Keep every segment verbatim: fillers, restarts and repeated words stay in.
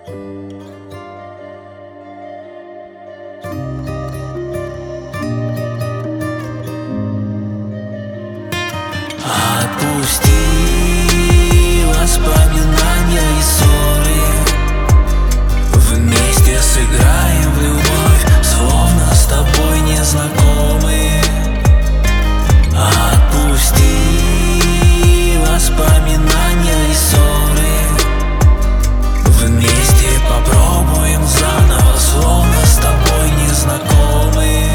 Отпусти воспоминания и ссоры. Вместе сыграем в любовь, словно с тобой незнакомые. Отпусти воспоминания и ссоры. Вместе попробуем заново, словно с тобой незнакомые.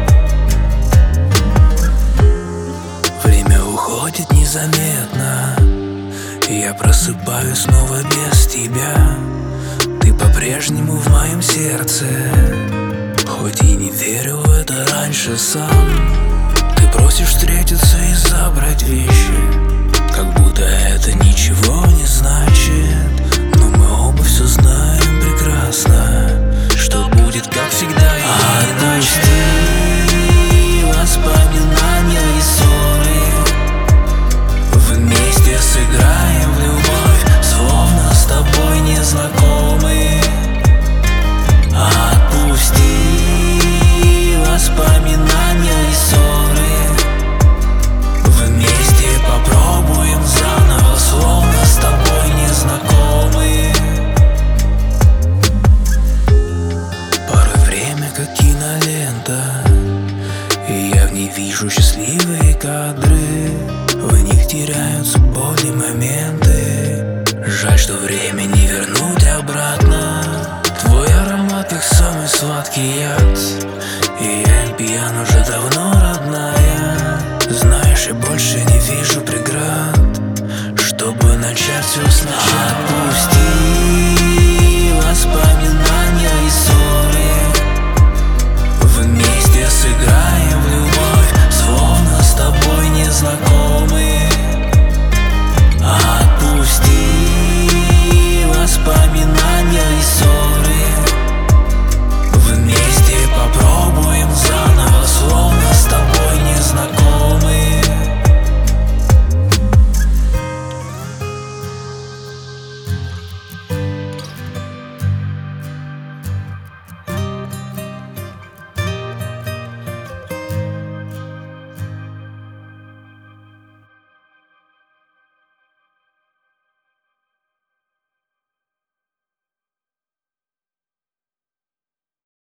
Время уходит незаметно, я просыпаюсь снова без тебя. Ты по-прежнему в моем сердце, хоть и не верю в это раньше сам. Ты просишь встретиться и забрать вещи, как будто это ничего не значит. Но мы оба все знаем прекрасно, что будет как всегда. Отпусти воспоминания и ссоры. Вместе сыграем в любовь, словно с тобой незнакомые. Отпусти воспоминания и ссоры. Вместе попробуем заново, словно с тобой незнакомые. Порой время как кинолента, и я в ней вижу счастливые кадры. В них теряются боли моменты. Жаль, что время не вернуть обратно. Твой аромат как самый сладкий яд, и я пьян уже давно, родная. Знаешь, я больше не вижу преград, чтобы начать все сначала. Отпусти воспоминания и ссоры. Вместе сыграем в любовь, словно с тобой незнакомые.